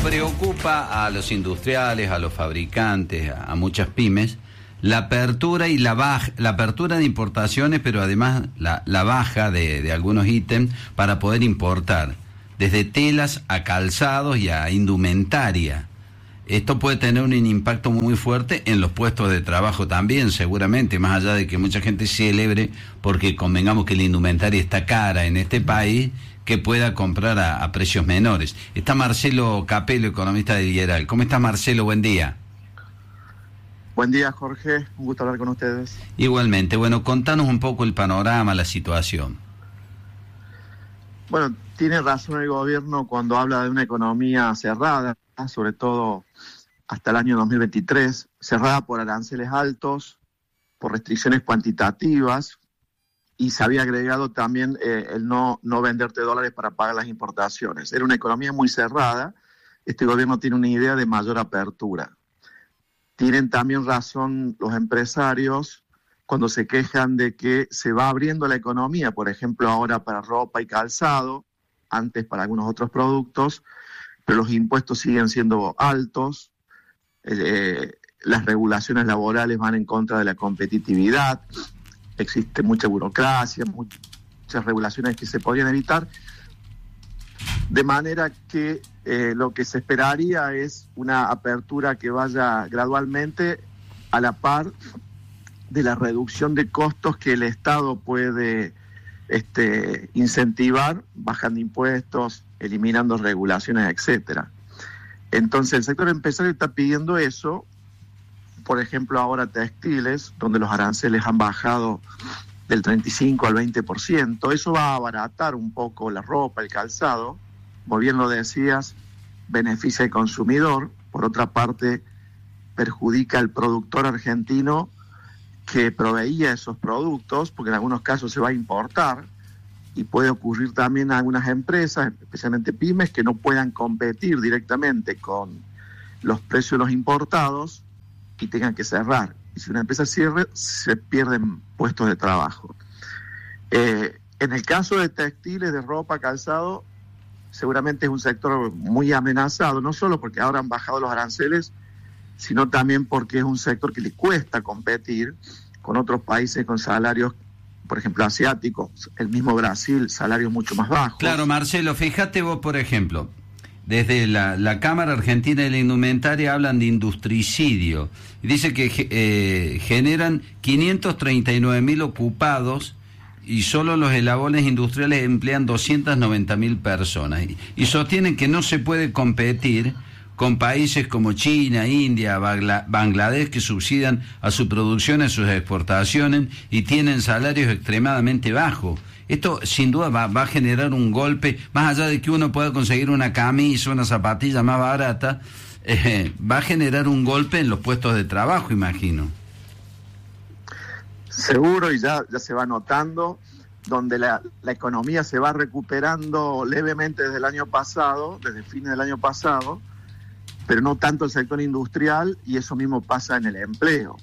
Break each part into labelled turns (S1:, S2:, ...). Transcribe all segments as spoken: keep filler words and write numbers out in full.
S1: preocupa a los industriales, a los fabricantes, a, a muchas pymes, la apertura y la baja, la apertura de importaciones, pero además la, la baja de, de algunos ítems para poder importar, desde telas a calzados y a indumentaria. Esto puede tener un impacto muy fuerte en los puestos de trabajo también, seguramente, más allá de que mucha gente celebre, porque convengamos que la indumentaria está cara en este país, que pueda comprar a, a precios menores. Está Marcelo Capello, economista de Villaral. ¿Cómo está, Marcelo? Buen día.
S2: Buen día, Jorge. Un gusto hablar con ustedes.
S1: Igualmente. Bueno, contanos un poco el panorama, la situación.
S2: Bueno, tiene razón el gobierno cuando habla de una economía cerrada, sobre todo hasta el año dos mil veintitrés, cerrada por aranceles altos, por restricciones cuantitativas, y se había agregado también eh, el no, no venderte dólares para pagar las importaciones. Era una economía muy cerrada. Este gobierno tiene una idea de mayor apertura. Tienen también razón los empresarios cuando se quejan de que se va abriendo la economía, por ejemplo, ahora para ropa y calzado, antes para algunos otros productos, pero los impuestos siguen siendo altos, eh, las regulaciones laborales van en contra de la competitividad, existe mucha burocracia, muchas regulaciones que se podrían evitar, de manera que eh, lo que se esperaría es una apertura que vaya gradualmente a la par de la reducción de costos que el Estado puede este, incentivar, bajando impuestos, eliminando regulaciones, etcétera. Entonces el sector empresario está pidiendo eso. Por ejemplo, ahora textiles, donde los aranceles han bajado del treinta y cinco al veinte por ciento, eso va a abaratar un poco la ropa, el calzado. Como bien lo decías, beneficia al consumidor. Por otra parte, perjudica al productor argentino que proveía esos productos, porque en algunos casos se va a importar, y puede ocurrir también a algunas empresas, especialmente pymes, que no puedan competir directamente con los precios de los importados y tengan que cerrar. Y si una empresa cierre, se pierden puestos de trabajo. Eh, en el caso de textiles, de ropa, calzado, seguramente es un sector muy amenazado, no solo porque ahora han bajado los aranceles, sino también porque es un sector que le cuesta competir con otros países con salarios, por ejemplo, asiáticos, el mismo Brasil, salarios mucho más bajos.
S1: Claro, Marcelo, fíjate vos, por ejemplo, desde la, la Cámara Argentina de la Indumentaria hablan de industricidio. Dice que eh, generan quinientos treinta y nueve mil ocupados y solo los eslabones industriales emplean doscientas noventa mil personas. Y, y sostienen que no se puede competir con países como China, India, Bangla, Bangladesh, que subsidian a su producción, a sus exportaciones y tienen salarios extremadamente bajos. Esto sin duda va, va a generar un golpe, más allá de que uno pueda conseguir una camisa, una zapatilla más barata, eh, va a generar un golpe en los puestos de trabajo, imagino.
S2: Seguro, y ya, ya se va notando, donde la, la economía se va recuperando levemente desde el año pasado, desde fines del año pasado, pero no tanto el sector industrial, y eso mismo pasa en el empleo.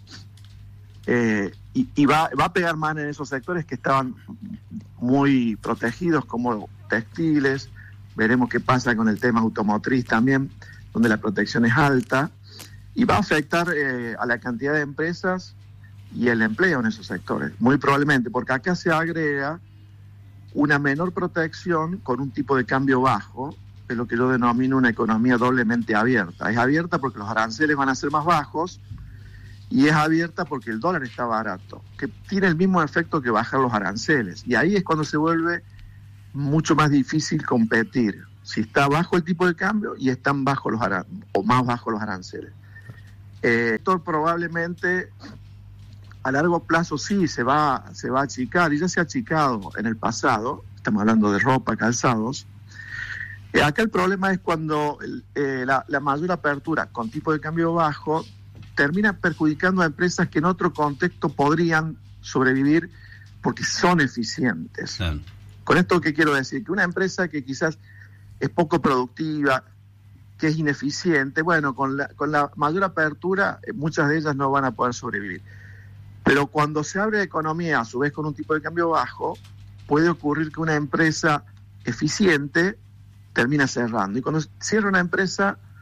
S2: Eh, y y va, va a pegar más en esos sectores que estaban muy protegidos, como textiles. Veremos qué pasa con el tema automotriz también, donde la protección es alta, y va a afectar eh, a la cantidad de empresas y el empleo en esos sectores, muy probablemente, porque acá se agrega una menor protección con un tipo de cambio bajo, es lo que yo denomino una economía doblemente abierta. Es abierta porque los aranceles van a ser más bajos, y es abierta porque el dólar está barato, que tiene el mismo efecto que bajar los aranceles, y ahí es cuando se vuelve mucho más difícil competir, si está bajo el tipo de cambio y están bajo los aran- o más bajos los aranceles. Eh, esto probablemente a largo plazo sí se va, se va a achicar, y ya se ha achicado en el pasado, estamos hablando de ropa, calzados. Eh, acá el problema es cuando eh, la, la mayor apertura con tipo de cambio bajo termina perjudicando a empresas que en otro contexto podrían sobrevivir porque son eficientes. Sí. Con esto, ¿qué quiero decir? Que una empresa que quizás es poco productiva, que es ineficiente, bueno, con la, con la mayor apertura, eh, muchas de ellas no van a poder sobrevivir. Pero cuando se abre la economía, a su vez con un tipo de cambio bajo, puede ocurrir que una empresa eficiente termina cerrando. Y cuando cierra una empresa,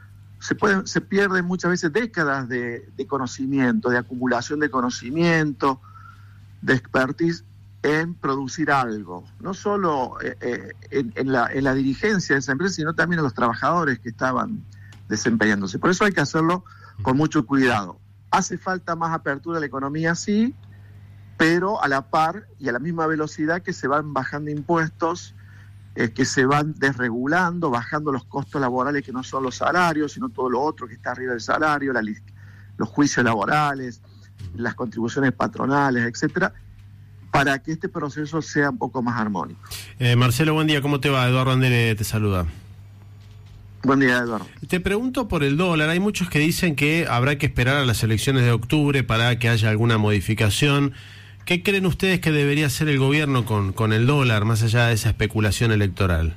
S2: se, puede, se pierden muchas veces décadas de, de conocimiento, de acumulación de conocimiento, de expertise en producir algo, no solo eh, eh, en, en, la, en la dirigencia de esa empresa, sino también a los trabajadores que estaban desempeñándose. Por eso hay que hacerlo con mucho cuidado. Hace falta más apertura a la economía, sí, pero a la par y a la misma velocidad que se van bajando impuestos, eh, que se van desregulando, bajando los costos laborales que no son los salarios, sino todo lo otro que está arriba del salario, la, los juicios laborales, las contribuciones patronales, etcétera, para que este proceso sea un poco más armónico.
S3: Eh, Marcelo, buen día, ¿cómo te va? Eduardo Andere te saluda.
S2: Buen día, Eduardo.
S3: Te pregunto por el dólar. Hay muchos que dicen que habrá que esperar a las elecciones de octubre para que haya alguna modificación. ¿Qué creen ustedes que debería hacer el gobierno con, con el dólar, más allá de esa especulación electoral?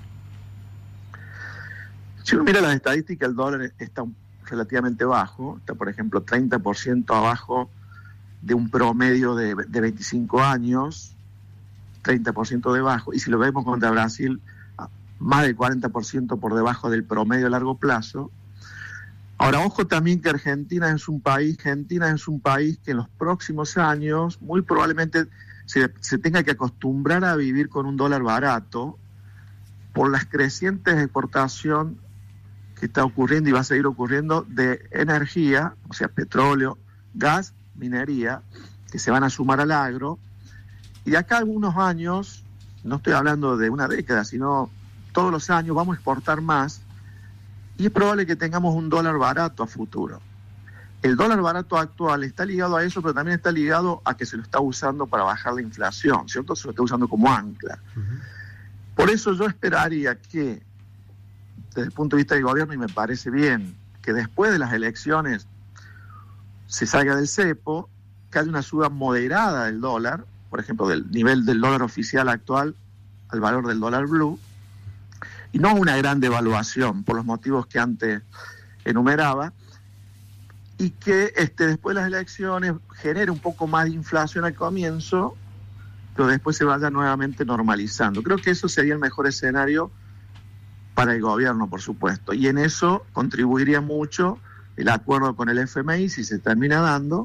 S2: Si uno mira las estadísticas, el dólar está relativamente bajo. Está, por ejemplo, treinta por ciento abajo de un promedio de, de veinticinco años, treinta por ciento debajo, y si lo vemos contra Brasil, más del cuarenta por ciento por debajo del promedio a largo plazo. Ahora, ojo también que Argentina es un país, Argentina es un país que en los próximos años muy probablemente se, se tenga que acostumbrar a vivir con un dólar barato por las crecientes exportación que está ocurriendo y va a seguir ocurriendo de energía, o sea, petróleo, gas, minería, que se van a sumar al agro, y de acá a algunos años, no estoy hablando de una década, sino todos los años vamos a exportar más, y es probable que tengamos un dólar barato a futuro. El dólar barato actual está ligado a eso, pero también está ligado a que se lo está usando para bajar la inflación, ¿cierto? Se lo está usando como ancla. Uh-huh. Por eso yo esperaría que, desde el punto de vista del gobierno, y me parece bien, que después de las elecciones se salga del cepo, que haya una suba moderada del dólar, por ejemplo, del nivel del dólar oficial actual al valor del dólar blue, y no una gran devaluación por los motivos que antes enumeraba, y que este, después de las elecciones genere un poco más de inflación al comienzo, pero después se vaya nuevamente normalizando. Creo que eso sería el mejor escenario para el gobierno, por supuesto, y en eso contribuiría mucho el acuerdo con el F M I, si se termina dando,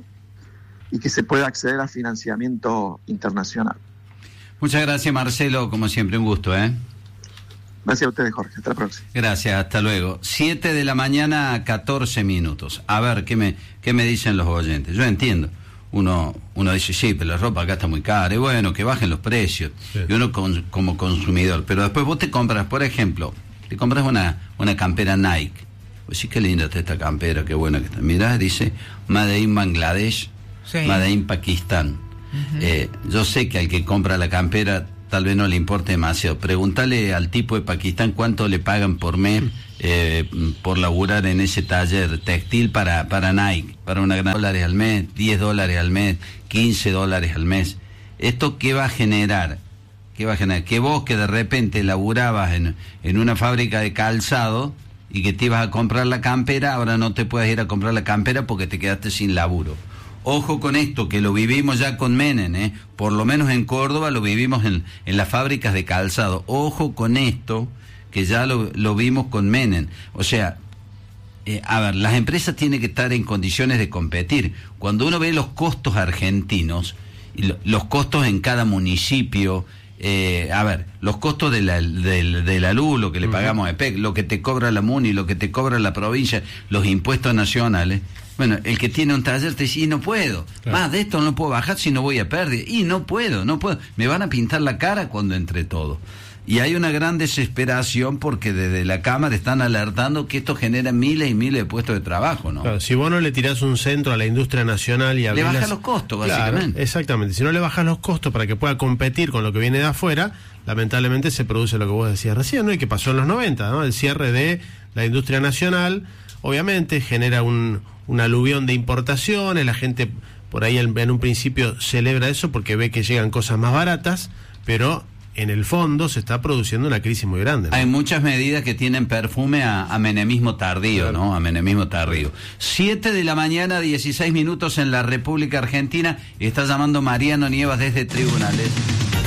S2: y que se pueda acceder a financiamiento internacional.
S1: Muchas gracias, Marcelo, como siempre, un gusto, ¿eh?
S2: Gracias a ustedes, Jorge. Hasta la próxima.
S1: Gracias, hasta luego. Siete de la mañana, catorce minutos. A ver, ¿qué me, qué me dicen los oyentes? Yo entiendo. Uno uno dice, sí, pero la ropa acá está muy cara, y bueno, que bajen los precios. Sí. Y uno con, como consumidor. Pero después vos te compras, por ejemplo, te compras una, una campera Nike. Pues sí, qué linda está esta campera, qué buena que está. Mirá, dice Made in Bangladesh, sí. Made in Pakistán. Uh-huh. eh, yo sé que al que compra la campera tal vez no le importe demasiado. Pregúntale al tipo de Pakistán cuánto le pagan por mes eh, por laburar en ese taller textil para, para Nike, para una gran dólares al mes, diez dólares al mes, quince dólares al mes. ¿Esto qué va a generar? ¿Qué va a generar? Que vos que de repente laburabas en, en una fábrica de calzado y que te ibas a comprar la campera, ahora no te puedes ir a comprar la campera porque te quedaste sin laburo. Ojo con esto, que lo vivimos ya con Menem, ¿eh? Por lo menos en Córdoba lo vivimos en, en las fábricas de calzado. Ojo con esto, que ya lo, lo vimos con Menem. O sea, eh, a ver, las empresas tienen que estar en condiciones de competir. Cuando uno ve los costos argentinos, y lo, los costos en cada municipio, eh, a ver, los costos de la, de, de la luz, lo que le pagamos a E P E C, lo que te cobra la MUNI, lo que te cobra la provincia, los impuestos nacionales. Bueno, el que tiene un taller te dice, y no puedo, claro. Más de esto no puedo bajar si no voy a pérdida, y no puedo, no puedo, me van a pintar la cara cuando entre todo. Y hay una gran desesperación porque desde la Cámara están alertando que esto genera miles y miles de puestos de trabajo, ¿no?
S3: Claro, si vos no le tirás un centro a la industria nacional y
S1: le bajas
S3: las...
S1: los costos,
S3: claro,
S1: básicamente.
S3: Exactamente, si no le bajas los costos para que pueda competir con lo que viene de afuera, lamentablemente se produce lo que vos decías recién, ¿no? Y que pasó en los noventa, ¿no? El cierre de la industria nacional, obviamente genera un, un aluvión de importaciones, la gente por ahí en un principio celebra eso porque ve que llegan cosas más baratas, pero en el fondo se está produciendo una crisis muy grande, ¿no?
S1: Hay muchas medidas que tienen perfume a, a menemismo tardío, claro. ¿no? A menemismo tardío. Siete de la mañana, dieciséis minutos en la República Argentina. Está llamando Mariano Nievas desde Tribunales.